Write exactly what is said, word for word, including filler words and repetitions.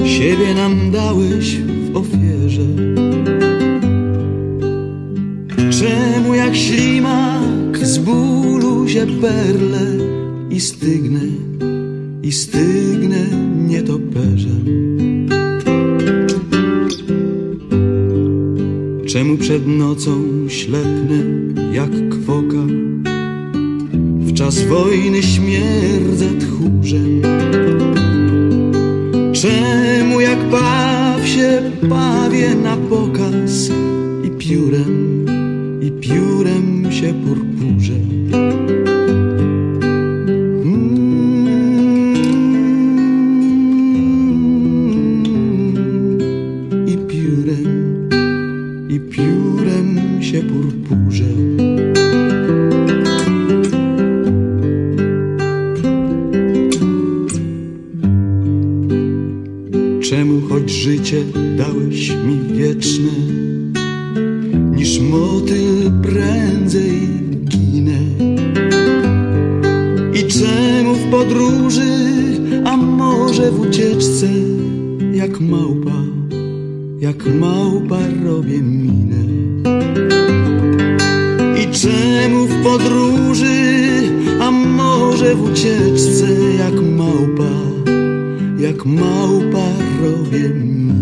Siebie nam dałeś w ofierze. Czemu jak ślimak z bólu się perlę i stygnę, i stygnę nietoperzem? Czemu przed nocą ślepnę jak kwoka, w czas wojny śmierdzę tchórzem? Czemu jak paw się pawię na pokaz i piórem, i piórem się purpurzę? I piórem, i piórem się purpurzę. Czemu choć życie dałeś mi wieczne, niż motyl prędzej ginę? I czemu w podróży, a może w ucieczce, jak małpa, jak małpa robię minę? I czemu w podróży, a może w ucieczce, jak małpa, jak małpa robię minę?